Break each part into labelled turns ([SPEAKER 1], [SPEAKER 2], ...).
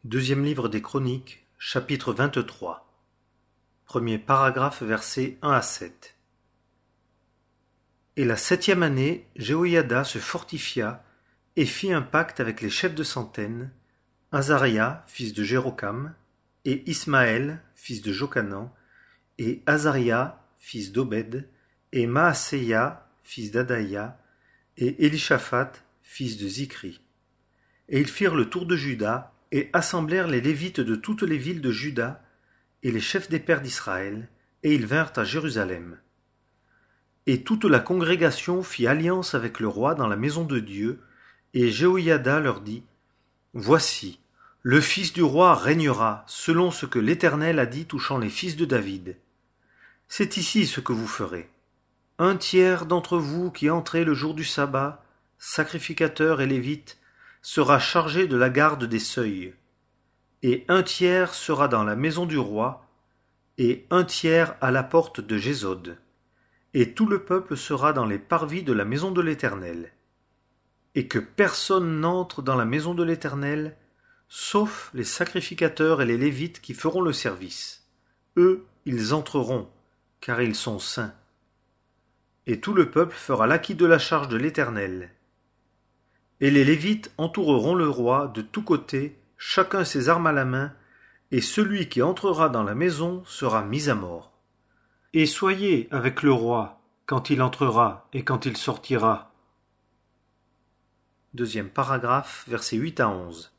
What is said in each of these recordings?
[SPEAKER 1] Deuxième livre des Chroniques, chapitre 23. Premier paragraphe, versets 1 à 7. Et la 7e année, Jehoiada se fortifia et fit un pacte avec les chefs de centaines, Azaria, fils de Jérokam, et Ismaël, fils de Jochanan, et Azaria, fils d'Obed, et Maaseia, fils d'Adaïa, et Élishaphat, fils de Zikri. Et ils firent le tour de Juda, et assemblèrent les Lévites de toutes les villes de Juda, et les chefs des pères d'Israël, et ils vinrent à Jérusalem. Et toute la congrégation fit alliance avec le roi dans la maison de Dieu, et Jehoiada leur dit, Voici, le fils du roi régnera, selon ce que l'Éternel a dit touchant les fils de David. C'est ici ce que vous ferez. 1/3 d'entre vous qui entrez le jour du sabbat, sacrificateurs et lévites, sera chargé de la garde des seuils, et 1/3 sera dans la maison du roi, et 1/3 à la porte de Gésod, et tout le peuple sera dans les parvis de la maison de l'Éternel. Et que personne n'entre dans la maison de l'Éternel, sauf les sacrificateurs et les lévites qui feront le service. Eux, ils entreront, car ils sont saints. Et tout le peuple fera l'acquit de la charge de l'Éternel. Et les Lévites entoureront le roi de tous côtés, chacun ses armes à la main, et celui qui entrera dans la maison sera mis à mort. Et soyez avec le roi, quand il entrera et quand il sortira. Deuxième paragraphe, versets 8 à 11.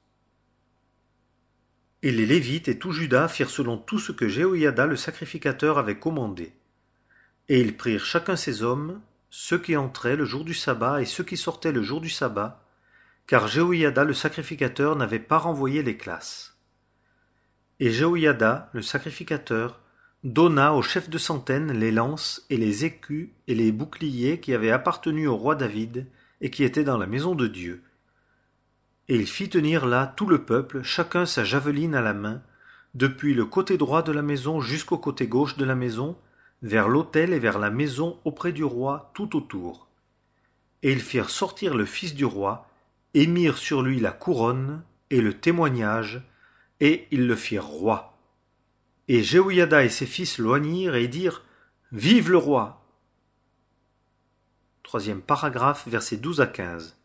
[SPEAKER 1] Et les Lévites et tout Juda firent selon tout ce que Jehoiada le sacrificateur avait commandé. Et ils prirent chacun ses hommes, ceux qui entraient le jour du sabbat et ceux qui sortaient le jour du sabbat, car Jehoiada le sacrificateur n'avait pas renvoyé les classes. Et Jehoiada, le sacrificateur, donna aux chefs de centaines les lances et les écus et les boucliers qui avaient appartenu au roi David et qui étaient dans la maison de Dieu. Et il fit tenir là tout le peuple, chacun sa javeline à la main, depuis le côté droit de la maison jusqu'au côté gauche de la maison, vers l'autel et vers la maison auprès du roi tout autour. Et ils firent sortir le fils du roi, et mirent sur lui la couronne et le témoignage, et ils le firent roi. Et Jehoiada et ses fils l'oignirent et dirent « Vive le roi !» Troisième paragraphe, versets 12 à 15.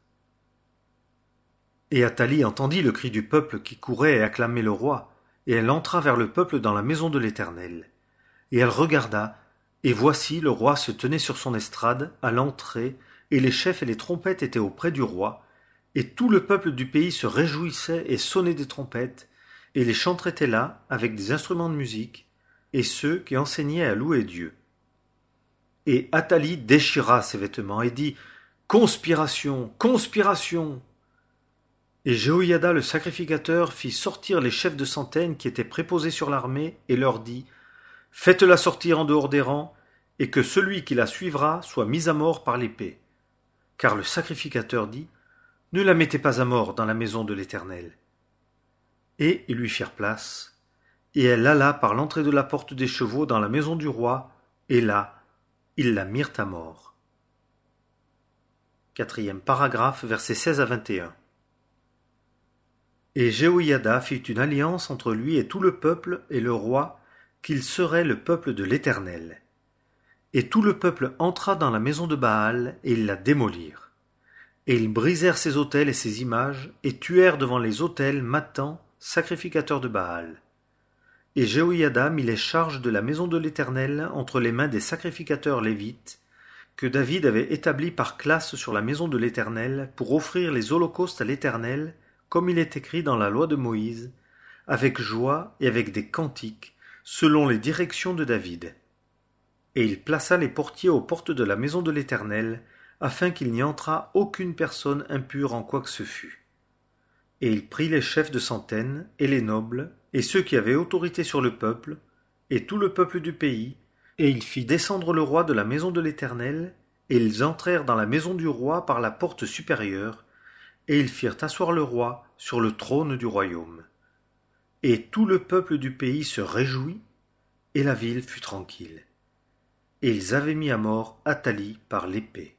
[SPEAKER 1] Et Athalie entendit le cri du peuple qui courait et acclamait le roi, et elle entra vers le peuple dans la maison de l'Éternel. Et elle regarda, et voici le roi se tenait sur son estrade, à l'entrée, et les chefs et les trompettes étaient auprès du roi, et tout le peuple du pays se réjouissait et sonnait des trompettes, et les chantres étaient là, avec des instruments de musique, et ceux qui enseignaient à louer Dieu. Et Athalie déchira ses vêtements et dit « Conspiration, conspiration !» Et Jehoiada le sacrificateur fit sortir les chefs de centaines qui étaient préposés sur l'armée, et leur dit « Faites-la sortir en dehors des rangs, et que celui qui la suivra soit mis à mort par l'épée. » Car le sacrificateur dit « Ne la mettez pas à mort dans la maison de l'Éternel. » Et ils lui firent place, et elle alla par l'entrée de la porte des chevaux dans la maison du roi, et là, ils la mirent à mort. Quatrième paragraphe, versets 16 à 21. Et Jehoiada fit une alliance entre lui et tout le peuple et le roi, qu'il serait le peuple de l'Éternel. Et tout le peuple entra dans la maison de Baal, et ils la démolirent. Et ils brisèrent ses autels et ses images, et tuèrent devant les autels Mathan, sacrificateur de Baal. Et Jehoiada mit les charges de la maison de l'Éternel entre les mains des sacrificateurs lévites, que David avait établis par classe sur la maison de l'Éternel, pour offrir les holocaustes à l'Éternel, comme il est écrit dans la loi de Moïse, avec joie et avec des cantiques, selon les directions de David. Et il plaça les portiers aux portes de la maison de l'Éternel, afin qu'il n'y entrât aucune personne impure en quoi que ce fût. Et il prit les chefs de centaines, et les nobles, et ceux qui avaient autorité sur le peuple, et tout le peuple du pays, et il fit descendre le roi de la maison de l'Éternel, et ils entrèrent dans la maison du roi par la porte supérieure, et ils firent asseoir le roi sur le trône du royaume. Et tout le peuple du pays se réjouit, et la ville fut tranquille. Et ils avaient mis à mort Athalie par l'épée.